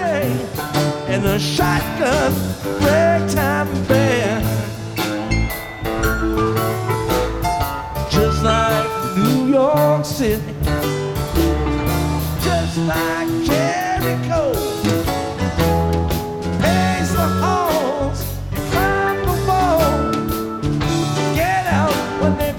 and the shotgun ragtime band. Just like New York City, just like Jericho, pace the halls, climb the wall, get out when they